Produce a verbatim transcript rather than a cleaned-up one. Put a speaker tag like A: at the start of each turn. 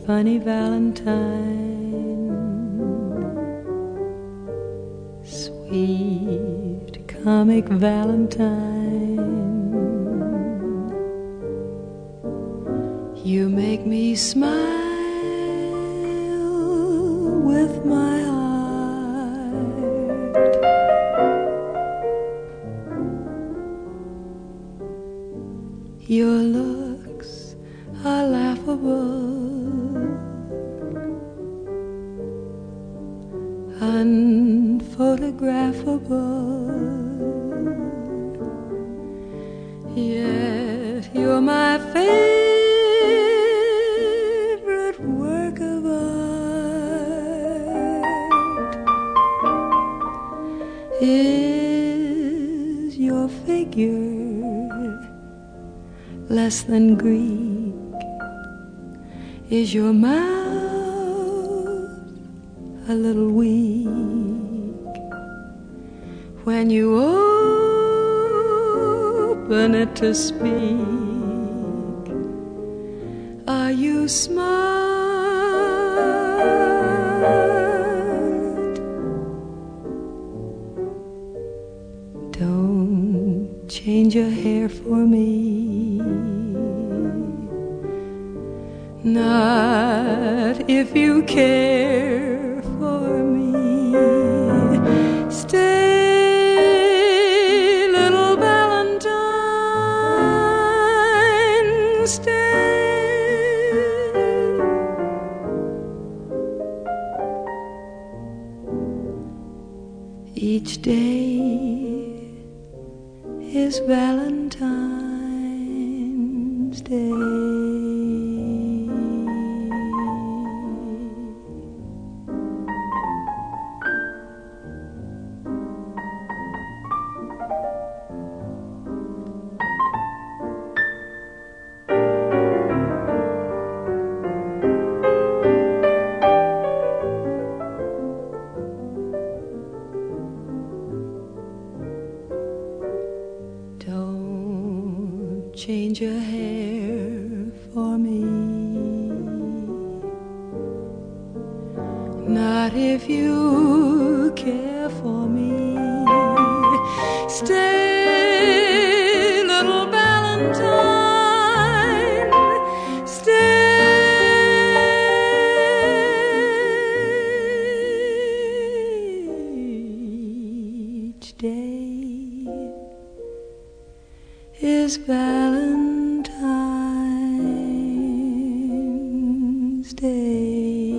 A: funny Valentine, sweet comic Valentine. You make me smile with my heart. Your looks are laughable, unphotographable, yet you're my favorite work of art. Is your figure less than Greek? Is your mouth a little weak when you open it to speak? Are you smart? Don't change your hair for me, not if you care for me. Stay, little Valentine, stay. Each day is Valentine's Day. Don't change your hair for me, not if you care for me. Stay, little Valentine, stay. Each day is Valentine's Day.